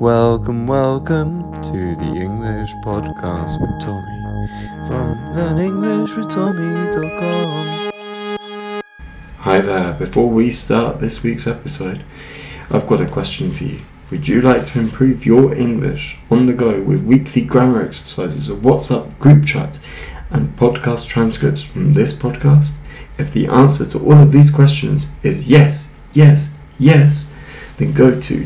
Welcome to the English podcast with Tommy from learninglishwithtommy.com. Hi there, before we start this week's episode, I've got a question for you. Would you like to improve your English on the go with weekly grammar exercises, a WhatsApp group chat, and podcast transcripts from this podcast? If the answer to all of these questions is yes, then go to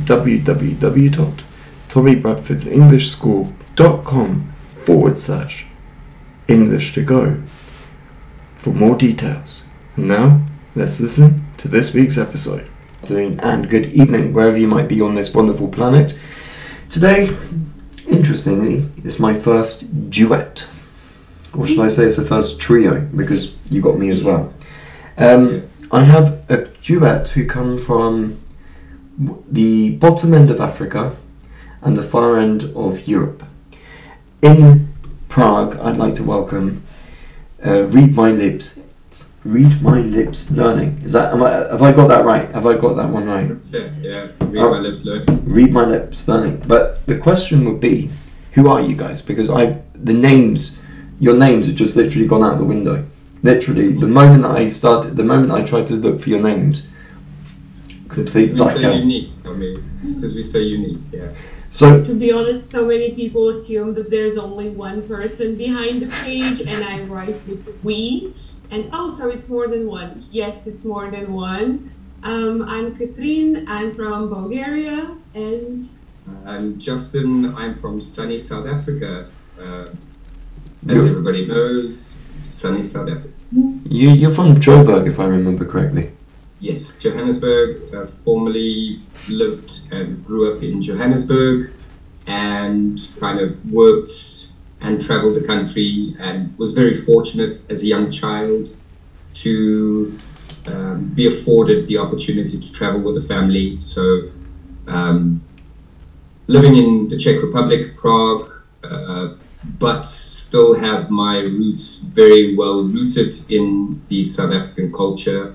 www.tommybradfordsenglishschool.com/English to go for more details. And now, let's listen to this week's episode. And good evening, wherever you might be on this wonderful planet. Today, interestingly, is my first duet. Or should I say it's the first trio, because you got me as well. I have a duet who come from the bottom end of Africa and the far end of Europe. In Prague, I'd like to welcome Read My Lips Learning. Have I got that right? Have I got that one right? Yeah. My Lips Learning. Read My Lips Learning. But the question would be, who are you guys? Because your names have just literally gone out the window. Literally, the moment I tried to look for your names, complete blackout. Unique. I mean, because we say unique, yeah. So, to be honest, so many people assume that there's only one person behind the page, and I write with we. And so it's more than one. Yes, it's more than one. I'm Katrin. I'm from Bulgaria, and I'm Justin. I'm from sunny South Africa. As everybody knows, sunny South Africa. You're from Joburg, if I remember correctly. Yes, Johannesburg. Formerly lived and grew up in Johannesburg, and kind of worked and traveled the country, and was very fortunate as a young child to be afforded the opportunity to travel with the family. So, living in the Czech Republic, Prague, but still have my roots very well rooted in the South African culture.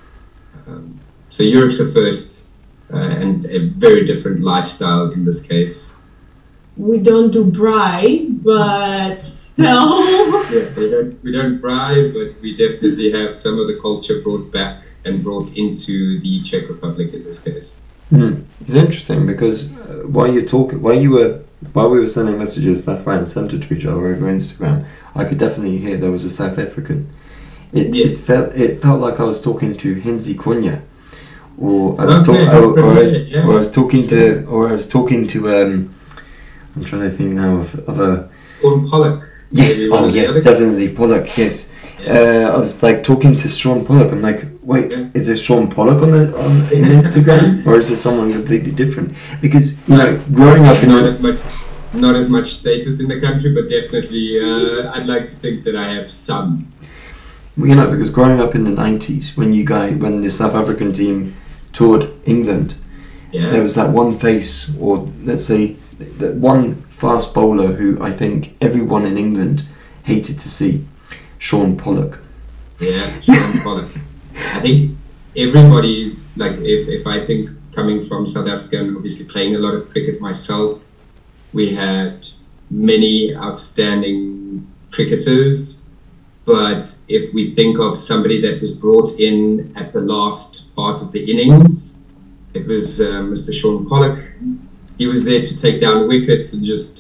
So Europe's a first and a very different lifestyle in this case. we don't do braai, but still. Yeah, we don't braai, but we definitely have some of the culture brought back and brought into the Czech Republic in this case. It's interesting because while we were sending messages left, right, and centre to each other over Instagram, I could definitely hear there was a South African. It felt like I was talking to Henzi Konya, or I was talking to I'm trying to think now of a Pollock. Yes, definitely Pollock. Yes, I was like talking to Sean Pollock. I'm like, wait, is this Sean Pollock on Instagram, or is this someone completely different? Because growing up in not as much status in the country, but definitely I'd like to think that I have some. Because growing up in the 90s, when the South African team toured England, there was that one face, or let's say that one fast bowler who I think everyone in England hated to see, Sean Pollock. Yeah, Sean Pollock. I think everybody's like, if I think coming from South Africa and obviously playing a lot of cricket myself, we had many outstanding cricketers. But if we think of somebody that was brought in at the last part of the innings, it was Mr. Sean Pollock. He was there to take down wickets and just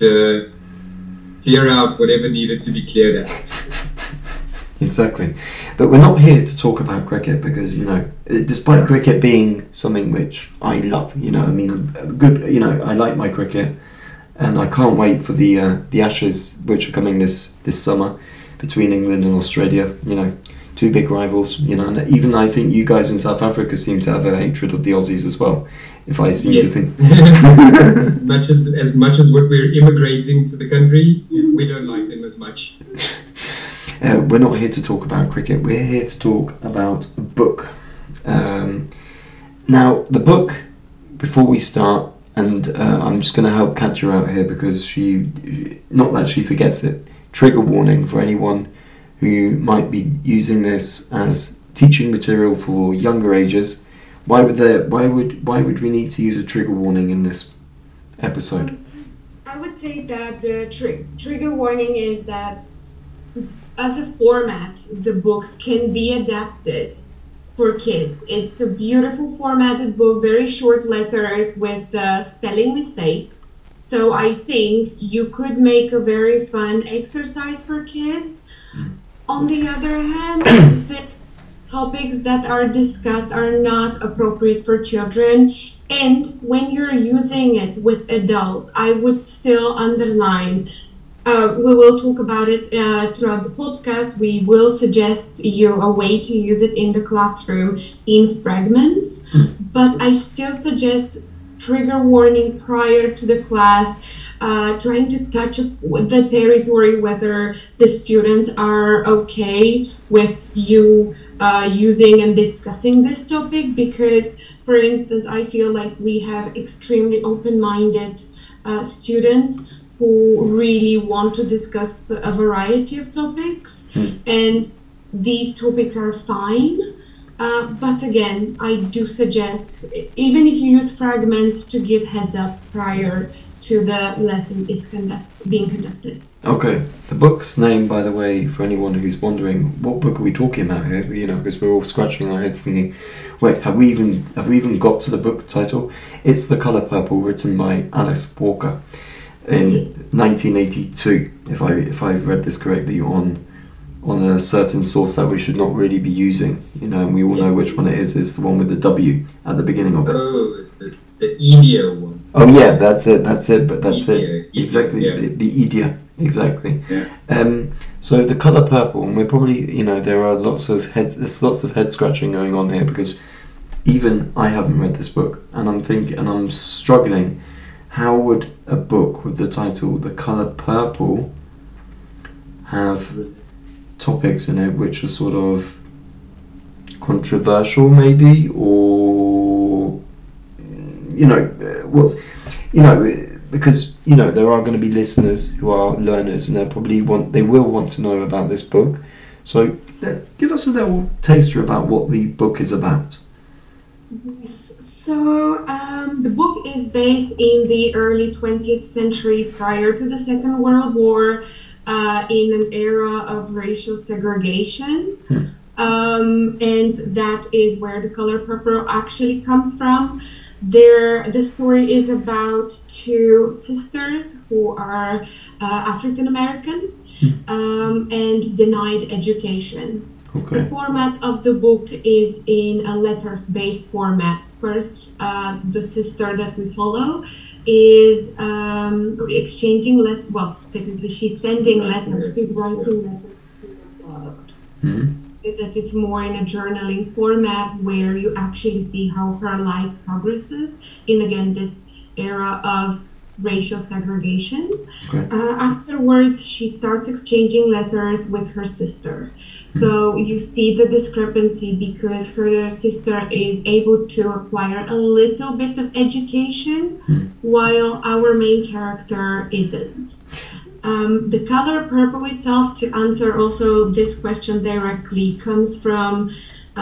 clear out whatever needed to be cleared out. Exactly. But we're not here to talk about cricket because, despite cricket being something which I love, I like my cricket, and I can't wait for the Ashes, which are coming this summer, between England and Australia, two big rivals, and even I think you guys in South Africa seem to have a hatred of the Aussies as well, if I seem to think. as much as what we're immigrating to the country, we don't like them as much. We're not here to talk about cricket, we're here to talk about a book. Now, the book, before we start, and I'm just going to help catch her out here because not that she forgets it, trigger warning for anyone who might be using this as teaching material for younger ages. Why would we need to use a trigger warning in this episode? I would say that the trigger warning is that as a format, the book can be adapted for kids. It's a beautiful formatted book, very short letters with spelling mistakes. So I think you could make a very fun exercise for kids. On the other hand, the topics that are discussed are not appropriate for children. And when you're using it with adults, I would still underline, we will talk about it throughout the podcast. We will suggest you a way to use it in the classroom in fragments, but I still suggest trigger warning prior to the class, trying to touch the territory whether the students are okay with you using and discussing this topic, because for instance, I feel like we have extremely open-minded students who really want to discuss a variety of topics, and these topics are fine. But again, I do suggest, even if you use fragments, to give heads up prior to the lesson is being conducted. Okay, the book's name, by the way, for anyone who's wondering, what book are we talking about here? You know, because we're all scratching our heads thinking, wait, have we even got to the book title? It's The Colour Purple, written by Alice Walker in 1982. If I've read this correctly, on a certain source that we should not really be using. You know, and we all know which one it is. It's the one with the W at the beginning of it. Oh, the Edia one. Oh yeah, that's it. But that's Edia, it. Exactly, yeah. the Edia. Exactly. Yeah. So The Colour Purple, and we're probably, you know, there's lots of head scratching going on here, because even I haven't read this book, and I'm struggling. How would a book with the title The Colour Purple have topics in it which are sort of controversial, maybe, or because there are going to be listeners who are learners, and they will want to know about this book. So give us a little taster about what the book is about. Yes. So the book is based in the early 20th century, prior to the Second World War, in an era of racial segregation. And that is where The Colour Purple actually comes from. The story is about two sisters who are African American and denied education. Okay. The format of the book is in a letter-based format. First, the sister that we follow is exchanging technically she's sending letters, she's writing letters to her father. That it's more in a journaling format where you actually see how her life progresses in, again, this era of racial segregation. Okay. Afterwards, she starts exchanging letters with her sister. So you see the discrepancy, because her sister is able to acquire a little bit of education while our main character isn't. The Colour Purple itself, to answer also this question directly, comes from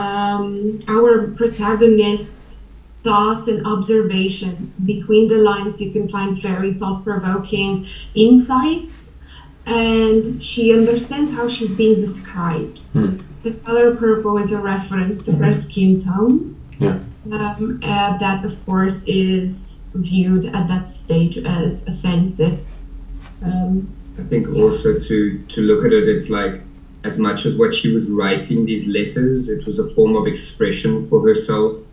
our protagonist's thoughts and observations. Between the lines, you can find very thought-provoking insights, and she understands how she's being described. The Colour Purple is a reference to her skin tone. Yeah. That, of course, is viewed at that stage as offensive. I think also to look at it, it's like, as much as what she was writing these letters, it was a form of expression for herself.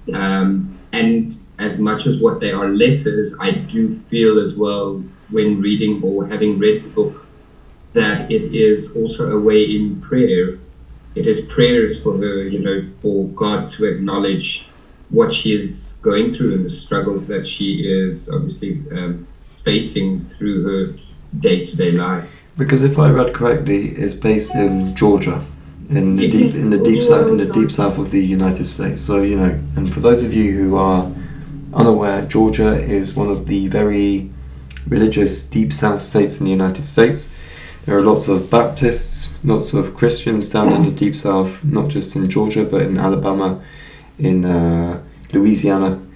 And as much as what they are letters, I do feel as well, when reading or having read the book, that it is also a way in prayer. It is prayers for her, for God to acknowledge what she is going through and the struggles that she is obviously facing through her day-to-day life. Because if I read correctly, it's based in Georgia, in the Yes. deep south of the United States. So and for those of you who are unaware, Georgia is one of the very religious deep south states in the United States. There are lots of Baptists, lots of Christians down in the deep south, not just in Georgia, but in Alabama, in Louisiana,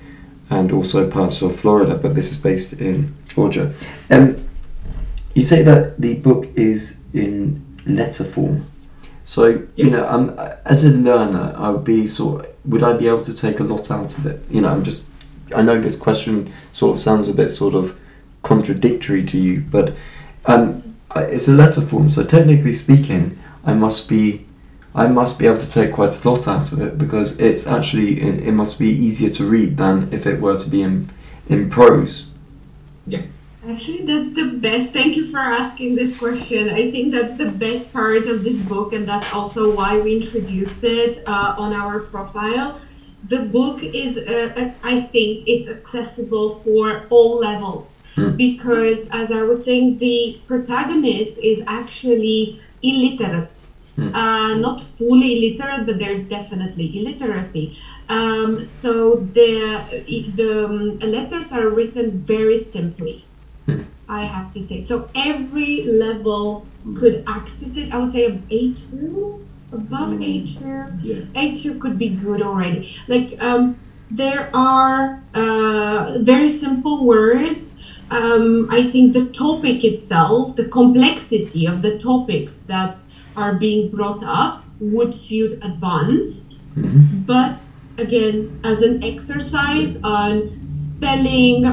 and also parts of Florida, but this is based in Georgia. You say that the book is in letter form. So, you know, as a learner, would I be able to take a lot out of it? You know, I know this question sort of sounds a bit sort of contradictory to you, but it's a letter form, so technically speaking, I must be able to take quite a lot out of it, because it's actually, it must be easier to read than if it were to be in prose. Yeah. Actually, that's the best. Thank you for asking this question. I think that's the best part of this book, and that's also why we introduced it on our profile. The book is, I think, it's accessible for all levels, because, as I was saying, the protagonist is actually illiterate. Not fully illiterate, but there's definitely illiteracy. So the letters are written very simply, I have to say. So every level could access it. I would say A2, above A2. Yeah. A2 could be good already. Like there are very simple words. I think the topic itself, the complexity of the topics that are being brought up would suit advanced, but again, as an exercise on spelling,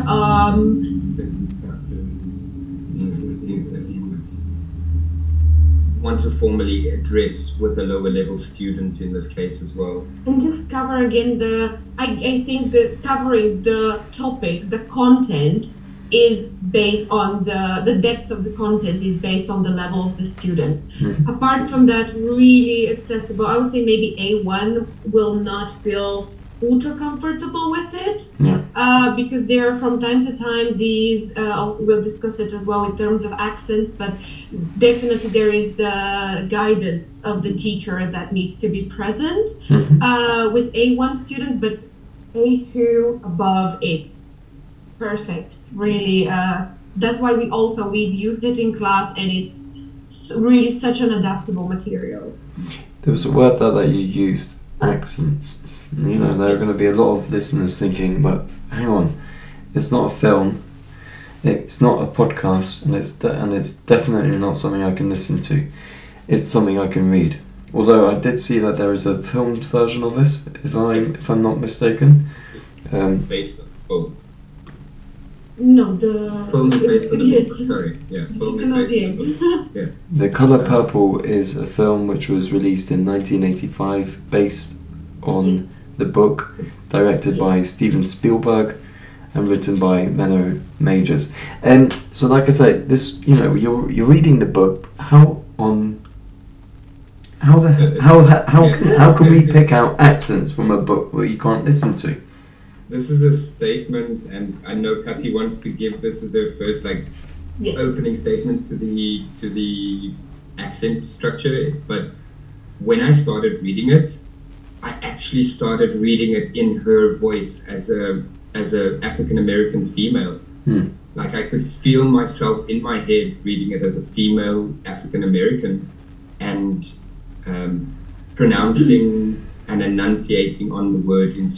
want to formally address with the lower level students in this case as well. And just cover again I think covering the topics, the content is based on the depth of the content is based on the level of the student. Apart from that, really accessible. I would say maybe A1 will not feel ultra comfortable with it, because there from time to time these, we'll discuss it as well in terms of accents, but definitely there is the guidance of the teacher that needs to be present with A1 students, but A2 above, it's perfect, really. That's why we've used it in class, and it's really such an adaptable material. There was a word there that you used, accents. You know, there are going to be a lot of listeners thinking, but hang on, it's not a film, it's not a podcast, and it's definitely not something I can listen to. It's something I can read. Although I did see that there is a filmed version of this, if I'm not mistaken. Based on film. No, the Film is based on the yes. book. Sorry, yeah. Film Chicken is of the based on the book. Yeah. The Colour Purple is a film which was released in 1985, based on the book, directed by Steven Spielberg and written by Menno Majors. And so, like I say, this, you know, you're reading the book. How can we pick out accents from a book where you can't listen to? This is a statement, and I know Kati wants to give this as her first opening statement to the accent structure. But when I started reading it, I actually started reading it in her voice as a African American female. Like I could feel myself in my head reading it as a female African American, and pronouncing and enunciating on the words in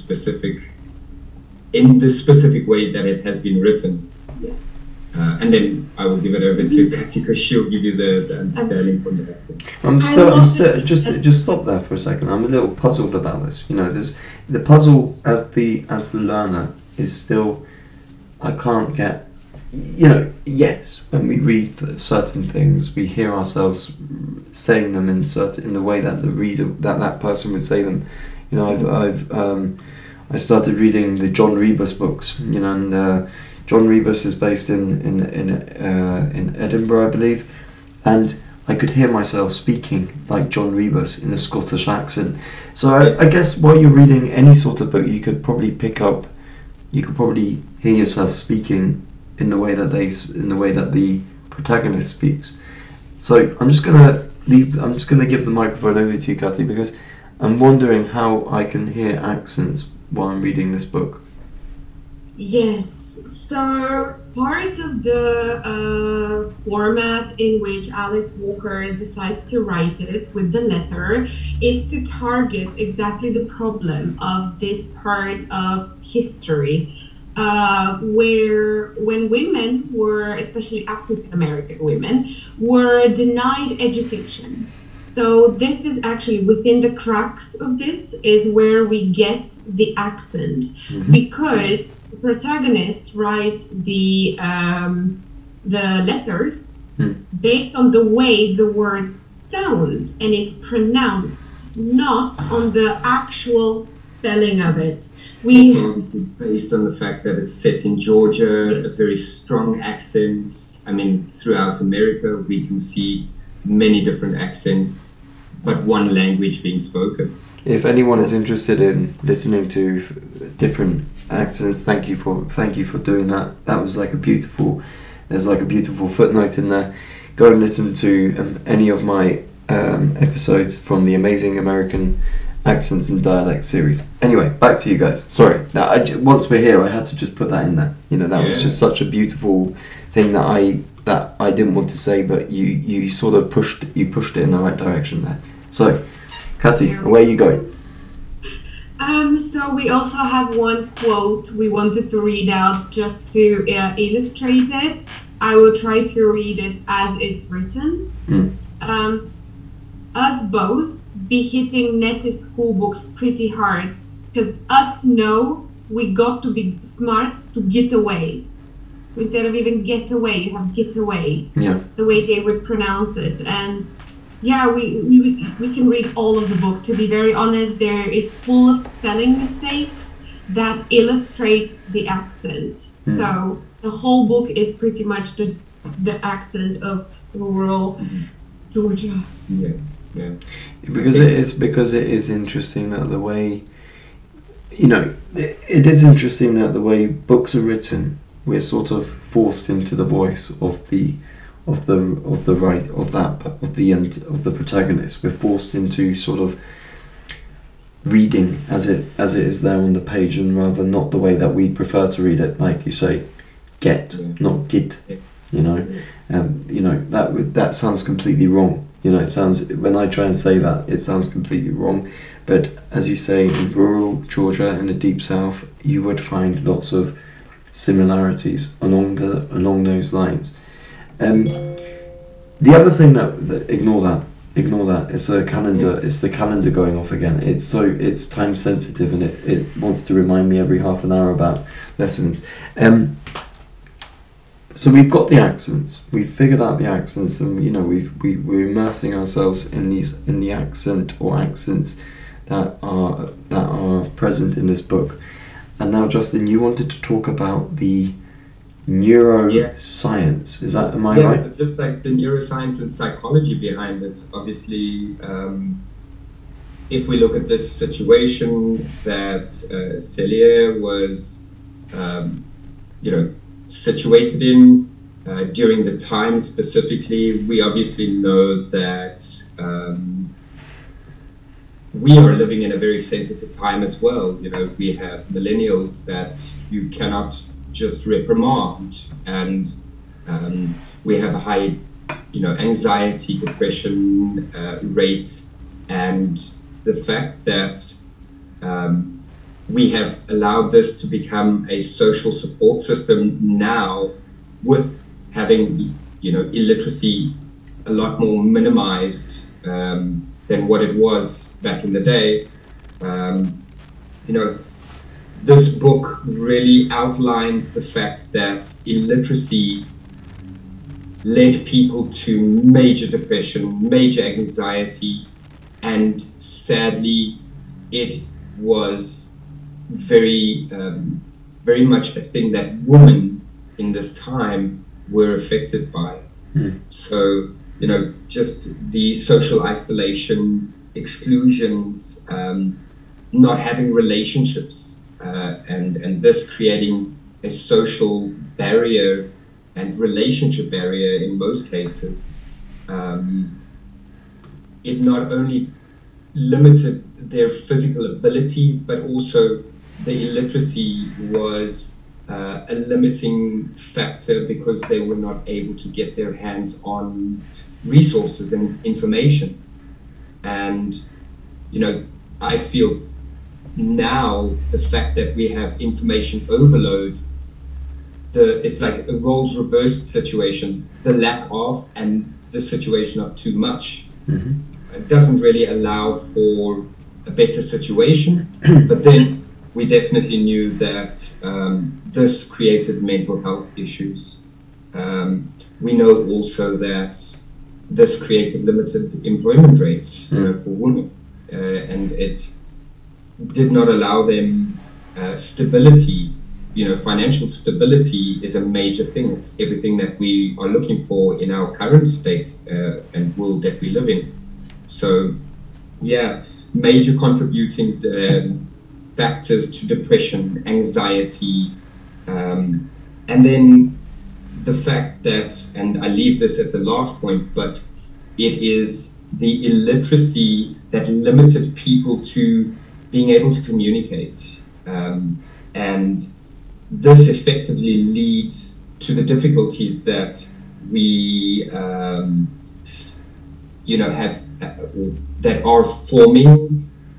the specific way that it has been written. And then I will give it over to Kati, because she'll give you the understanding from the acting. Just stop there for a second. I'm a little puzzled about this. You know, the puzzle as the learner is still, I can't get. You know, yes, when we read certain things, we hear ourselves saying them in the way that the reader, that person would say them. You know, I started reading the John Rebus books. You know, and John Rebus is based in Edinburgh, I believe, and I could hear myself speaking like John Rebus in a Scottish accent. So I guess while you're reading any sort of book, you could probably hear yourself speaking in the way that the protagonist speaks. So I'm just gonna give the microphone over to you, Kati, because I'm wondering how I can hear accents while I'm reading this book. Yes. So part of the format in which Alice Walker decides to write it with the letter is to target exactly the problem of this part of history where when women were, especially African American women, were denied education. So this is actually within the crux of this is where we get the accent, because the protagonist writes the letters based on the way the word sounds and is pronounced, not on the actual spelling of it. Based on the fact that it's set in Georgia, a very strong accent. I mean, throughout America, we can see many different accents, but one language being spoken. If anyone is interested in listening to different accents, thank you for doing that. That was there's like a beautiful footnote in there. Go and listen to any of my episodes from the Amazing American Accents and Dialects series. Anyway, back to you guys. Sorry. Now, once we're here, I had to just put that in there. That was just such a beautiful thing that I didn't want to say, but you sort of pushed it in the right direction there. So, Kati, away you go. So we also have one quote we wanted to read out just to illustrate it. I will try to read it as it's written. Us both be hitting Nettie school books pretty hard, because us know we got to be smart to get away. So instead of even get away, you have get away. Yeah. The way they would pronounce it. And yeah, we can read all of the book. To be very honest, it's full of spelling mistakes that illustrate the accent. So the whole book is pretty much the accent of rural Georgia. Yeah. Because it is interesting that the way, it is interesting that the way books are written, we're sort of forced into the voice of the protagonist. We're forced into sort of reading as it is there on the page, and rather not the way that we prefer to read it, like you say, not get. That sounds completely wrong. It sounds, when I try and say that, it sounds completely wrong. But as you say, in rural Georgia, in the deep south, you would find lots of similarities along those lines. The other thing that ignore that. It's a calendar. It's the calendar going off again. It's time sensitive, and it wants to remind me every half an hour about lessons. So we've got the accents. We've figured out the accents, and we're immersing ourselves in the accent or accents that are present in this book. And now, Justin, you wanted to talk about the neuroscience. Am I right? Just like the neuroscience and psychology behind it. Obviously, if we look at this situation that Celia was, situated in during the time specifically, we obviously know that we are living in a very sensitive time as well. We have millennials that you cannot just reprimand, and we have a high, anxiety, depression rate, and the fact that we have allowed this to become a social support system now, with having, illiteracy a lot more minimized than what it was back in the day. This book really outlines the fact that illiteracy led people to major depression, major anxiety, and sadly, it was very much a thing that women in this time were affected by. So, just the social isolation, exclusions, not having relationships, and this creating a social barrier and relationship barrier in most cases. It not only limited their physical abilities, but also the illiteracy was a limiting factor, because they were not able to get their hands on resources and information. And I feel now the fact that we have information overload, it's like a roles reversed situation, the lack of and the situation of too much. It doesn't really allow for a better situation. But then we definitely knew that this created mental health issues. We know also that this created limited employment rates for women, and it did not allow them stability. Financial stability is a major thing. It's everything that we are looking for in our current state and world that we live in. So, major contributing factors to depression, anxiety, and then the fact that, and I leave this at the last point, but it is the illiteracy that limited people to being able to communicate. And this effectively leads to the difficulties that we, have that are forming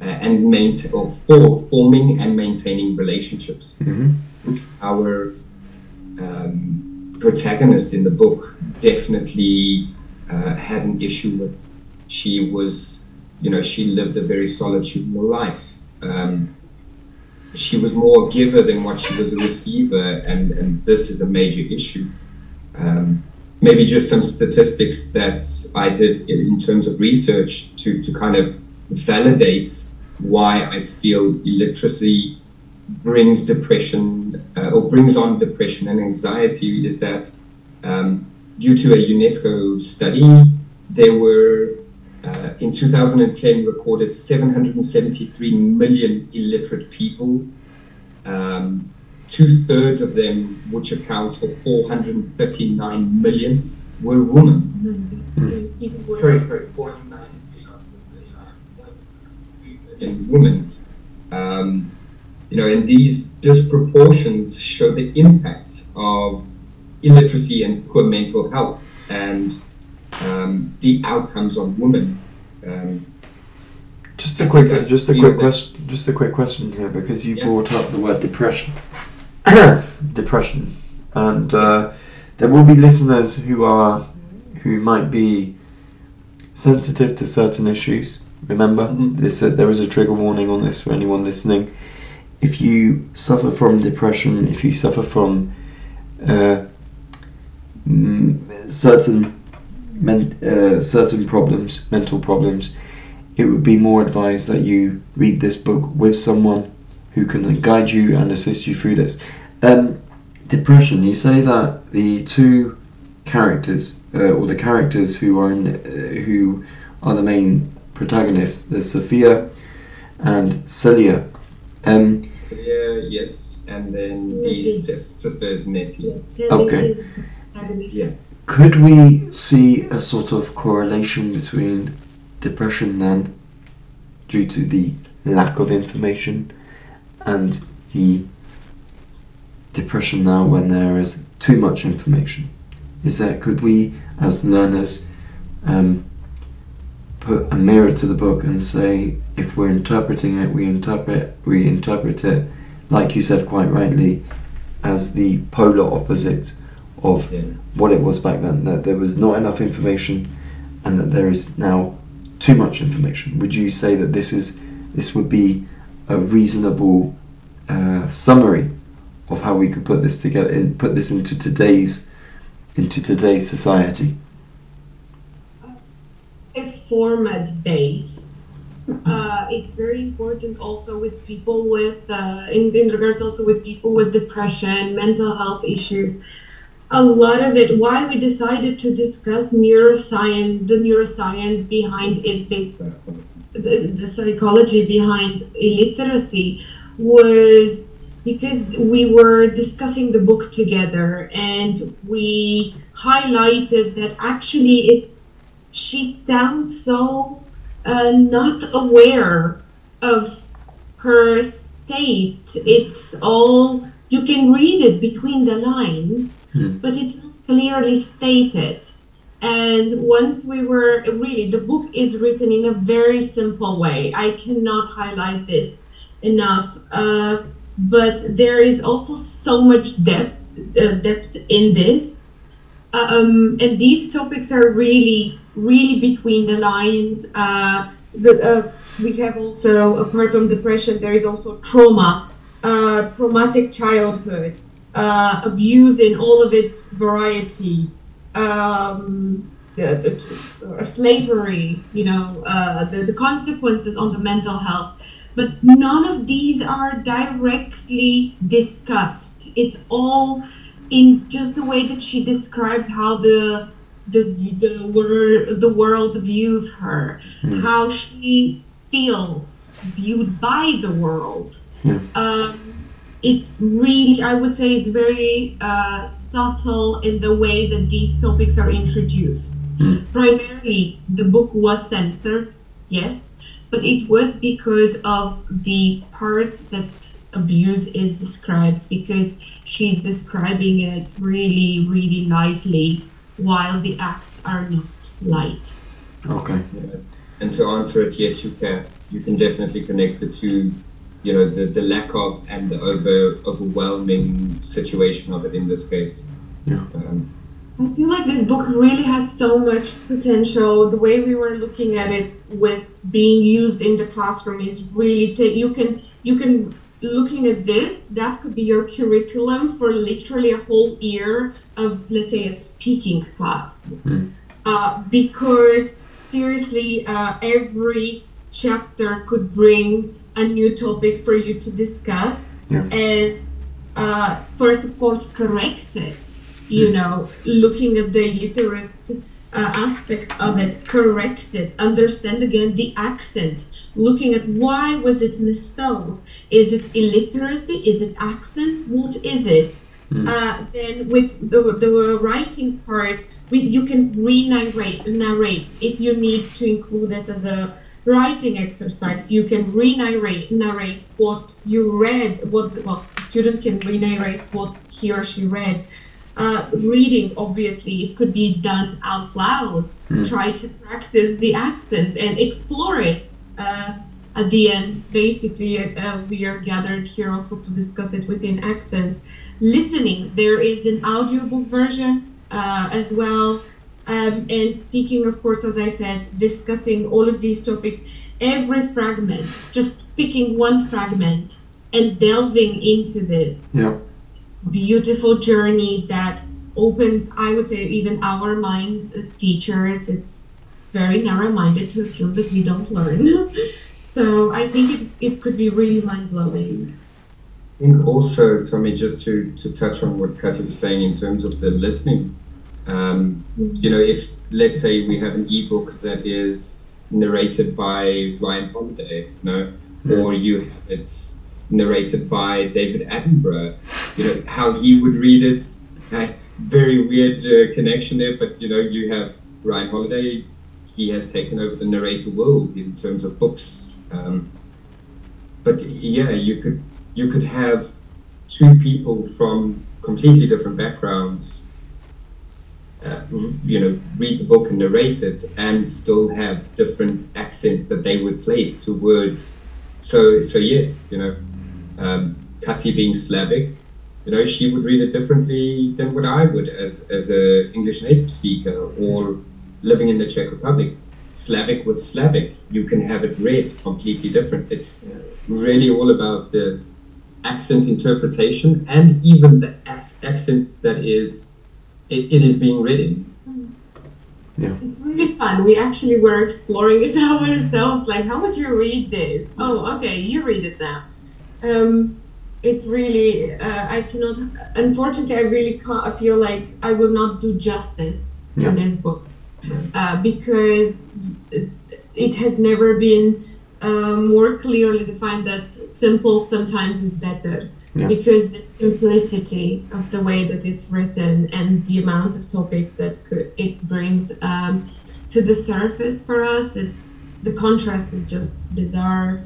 forming and maintaining relationships. Which our protagonist in the book definitely had an issue with. She was, she lived a very solitudinal life. She was more a giver than what she was a receiver, and this is a major issue. Maybe just some statistics that I did in terms of research to kind of validate why I feel illiteracy brings depression or brings on depression and anxiety is that due to a UNESCO study, there were in 2010 recorded 773 million illiterate people. 2/3 of them, which accounts for 439 million, were women. Sorry, 409 million women. And these disproportions show the impact of illiteracy and poor mental health and the outcomes on women. Just a quick question here, because you brought up the word depression. Depression, and there will be listeners who might be sensitive to certain issues. Remember, there is a trigger warning on this for anyone listening. If you suffer from depression, if you suffer from certain problems, mental problems, it would be more advised that you read this book with someone who can guide you and assist you through this. Depression, you say that the two characters, or the characters who are the main protagonists, there's Sophia and Celia. Yes, and then the sister is Nettie. Yes, okay. Yeah. Could we see a sort of correlation between depression then, due to the lack of information, and the depression now when there is too much information? Could we, as learners, put a mirror to the book and say, if we're interpreting it, we interpret it, like you said quite rightly, as the polar opposite of what it was back then, that there was not enough information and that there is now too much information? Would you say that this would be a reasonable summary of how we could put this together and put this into today's society? If format based, it's very important also with people with in regards also with people with depression, mental health issues. A lot of it, why we decided to discuss neuroscience, the neuroscience behind it, the psychology behind illiteracy, was because we were discussing the book together, and we highlighted that actually she sounds so not aware of her state. It's all, you can read it between the lines, but it's not clearly stated. And once we were really, the book is written in a very simple way. I cannot highlight this enough. But there is also so much depth in this. And these topics are really, really between the lines. We have also, apart from depression, there is also trauma, traumatic childhood, abuse in all of its variety, slavery, the consequences on the mental health. But none of these are directly discussed. It's all in just the way that she describes how the world views her, how she feels viewed by the world. It really, I would say, it's very subtle in the way that these topics are introduced. Primarily, the book was censored, yes, but it was because of the part that abuse is described, because she's describing it really, really lightly, while the acts are not light. Okay. Yeah. And to answer it, yes, you can. You can definitely connect the two, the lack of and the overwhelming situation of it in this case. Yeah. I feel like this book really has so much potential. The way we were looking at it with being used in the classroom is really, you can looking at this, that could be your curriculum for literally a whole year of, let's say, a speaking class. Because seriously, every chapter could bring a new topic for you to discuss. And first, of course, correct it. Looking at the literate aspect of it, correct it, understand again the accent, looking at why was it misspelled, is it illiteracy, is it accent, what is it? Then with the writing part, you can narrate if you need to include it as a writing exercise. You can narrate what you read, the student can narrate what he or she read. Reading, obviously, it could be done out loud. Try to practice the accent and explore it. At the end, basically, we are gathered here also to discuss it within accents. Listening, there is an audiobook version as well. And speaking, of course, as I said, discussing all of these topics, every fragment, just picking one fragment and delving into this. Beautiful journey that opens, I would say, even our minds as teachers. It's very narrow-minded to assume that we don't learn. So I think it could be really mind-blowing. I think also, Tommy, just to touch on what Katja was saying in terms of the listening, if, let's say, we have an ebook that is narrated by Ryan Holiday, or you have it narrated by David Attenborough, how he would read it. Very weird connection there, but you have Ryan Holiday. He has taken over the narrator world in terms of books. But yeah, you could have two people from completely different backgrounds, read the book and narrate it, and still have different accents that they would place to words. So yes, Katja being Slavic, she would read it differently than what I would as a English native speaker, or living in the Czech Republic. Slavic with Slavic, you can have it read completely different. It's really all about the accent interpretation, and even the accent that it is being read in. It's really fun. We actually were exploring it ourselves, like, how would you read this? Oh, okay, you read it now. It really, I cannot, unfortunately, I really can't, I feel like I will not do justice to this book, because it has never been more clearly defined that simple sometimes is better. Because the simplicity of the way that it's written and the amount of topics that it brings to the surface for us, the contrast is just bizarre.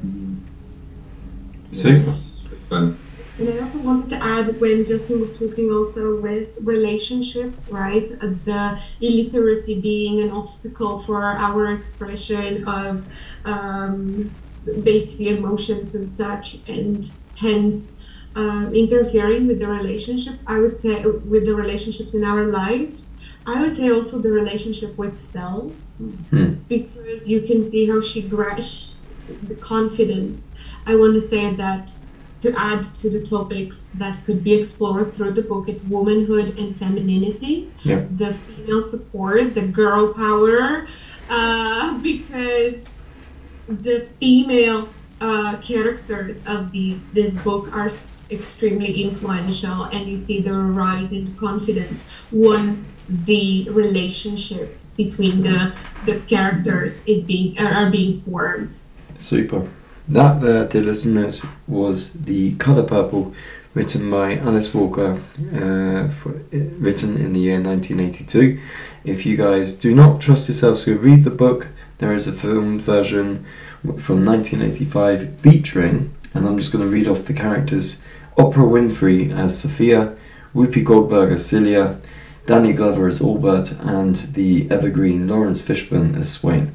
It's fun. And I also wanted to add, when Justin was talking also with relationships, right? The illiteracy being an obstacle for our expression of basically emotions and such, and hence interfering with the relationship. I would say with the relationships in our lives. I would say also the relationship with self, because you can see how she grasps the confidence. I want to say that to add to the topics that could be explored through the book, it's womanhood and femininity, the female support, the girl power, because the female characters of this book are extremely influential, and you see the rise in confidence once the relationships between the characters are being formed. Super. That there, dear listeners, was The Colour Purple, written by Alice Walker, written in the year 1982. If you guys do not trust yourselves to read the book, there is a filmed version from 1985 featuring, and I'm just going to read off the characters: Oprah Winfrey as Sophia, Whoopi Goldberg as Celia, Danny Glover as Albert, and the evergreen Lawrence Fishburne as Swain.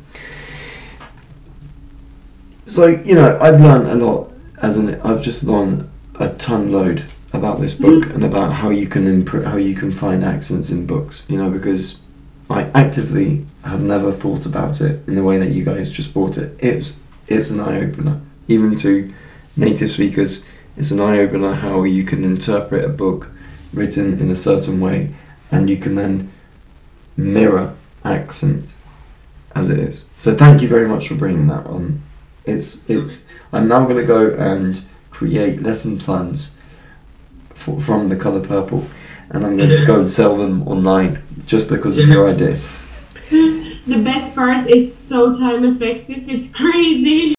So, I've learned a lot, I've just learned a ton load about this book and about how you can find accents in books, because I actively have never thought about it in the way that you guys just brought it. It's an eye-opener. Even to native speakers, it's an eye-opener how you can interpret a book written in a certain way, and you can then mirror accent as it is. So thank you very much for bringing that on. I'm now going to go and create lesson plans from The Colour Purple, and I'm going to go and sell them online just because of your idea. The best part, it's so time effective, it's crazy.